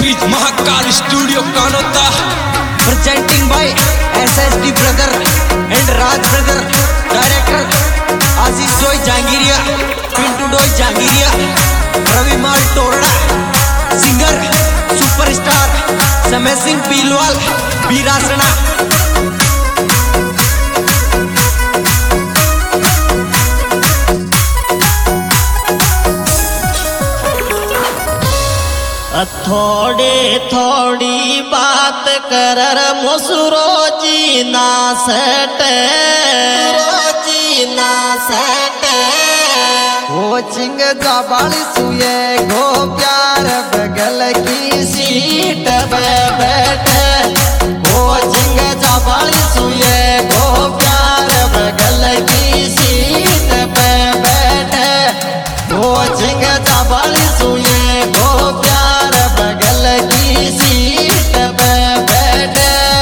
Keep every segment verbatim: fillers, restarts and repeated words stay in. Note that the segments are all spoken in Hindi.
Beach Mahakal studio Kanota presenting by S S D brother and Raj brother, director Aziz Doi Jangiria, Pintu Doi Jangiria, Ravi Mal Torda, singer superstar Samay Singh Pilwal, Birasana. थोड़ी थोड़ी बात कर मुसरो जी ना सटे जी ना सटे वो चिंग जाबाली सुए गो प्यार बगल की सीट पे बैठे वो चिंग जाबाली सुए गो प्यार बगल की सीट पे बैठे वो चिंग जाबाली सुए गो प्यार बगल की सीट पे बैठे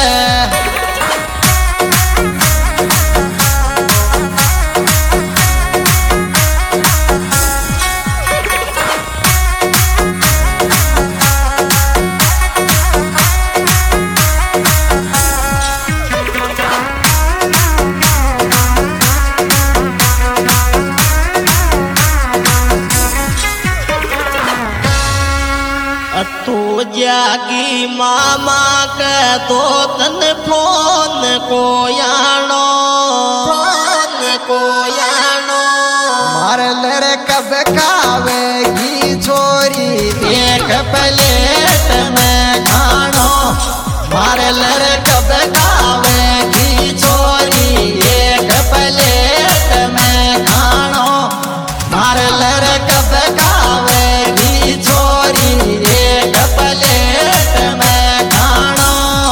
तू जागी मामा के दो तन फोन को यानो फोन को यानो मार लड़ कब खावेगी छोरी एक प्लेट में खानो मार लड़ कब खावेगी छोरी एक प्लेट में खानो मार लड़ कब खावेगी छोरी एक प्लेट में खानो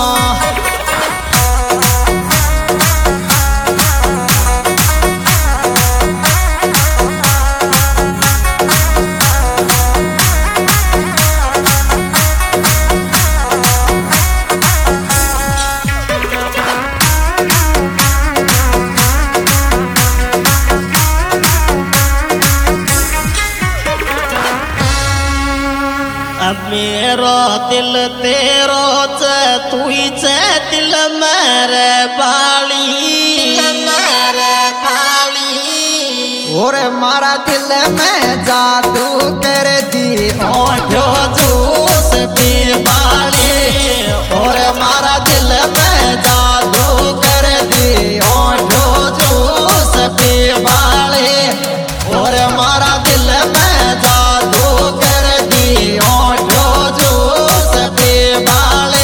मेरो दिल तेरो तू दिल मेरे बाली मेरे बाली और मारा दिल में जादू कर दी ओठो जूस पी बाली और मारा दिल में जादू कर दी ओठो जूस पी बाली और मारा दिल में जादू कर दी ओठो जूस पी बाली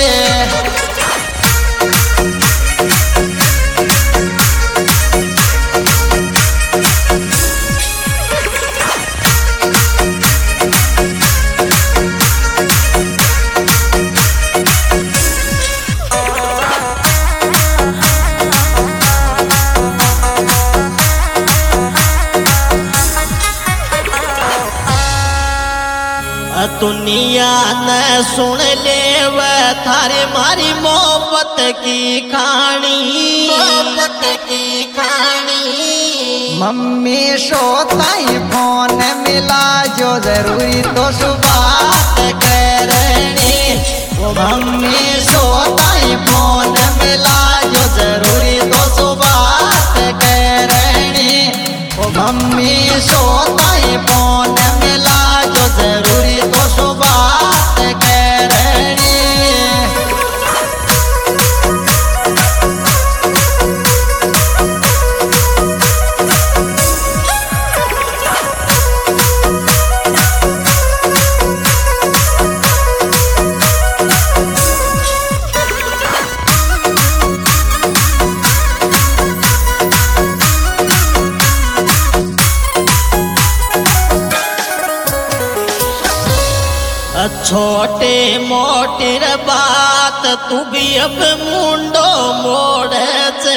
दुनिया न सुन ले व थारे मारी मोहब्बत की कहानी मोहब्बत की कहानी मम्मी शोताई फोन मिला जो जरूरी तो बात करनी वो मम्मी सोताई फोन मिला जो जरूरी तो बात करनी वो मम्मी सोताई फोन मिला जो जरूरी तो बात करनी छोटे मोटे बात तू भी अब मुंडो मोड़े से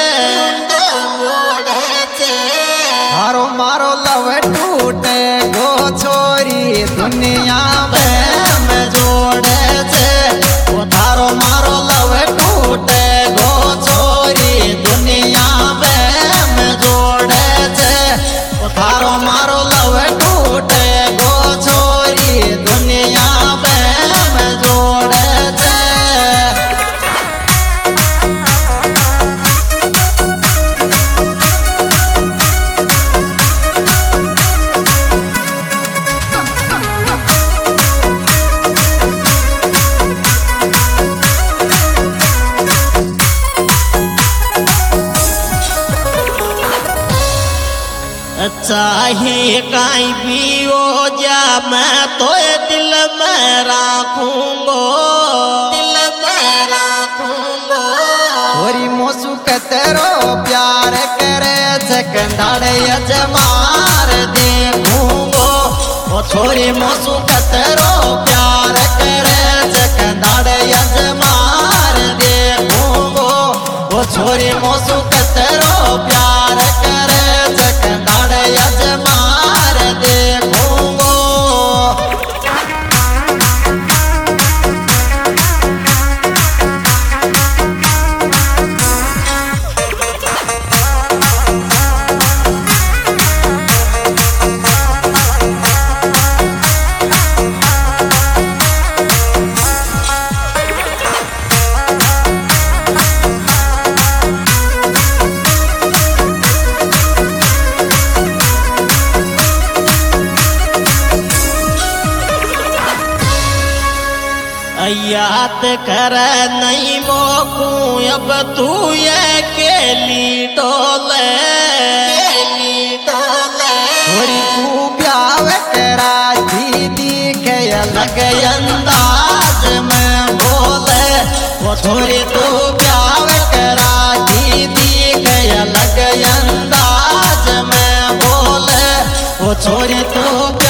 मोड़े से हारो मारो लव टूटे गो छोरी दुनिया में में जोड़े से वो थारो मारो लव टूटे गो छोरी दुनिया में में जोड़े से वो थारो मारो लव टूटे गो छोरी दुनिया में चाहे काई भी हो जा मैं तो दिल में राखूंगो, दिल में राखूंगो। छोरी मोसू कतरो प्यार करे जकंधाड़ यजमार देखूंगो। ओ छोरी मोसू कतरो प्यार करे जकंधाड़ यजमार देखूंगो। ओ छोरी मोसू कतरो प्यार करे जकंधाड़ यजमार देखूंगो। याद कर नहीं मोकू अब तू ये केली डोले, केली डोले। छोरी तू प्याव करा दीदी के अलग अंदाज में बोले। वो छोरी तू प्याव करा दीदी के अलग अंदाज में बोले। वो छोरी तू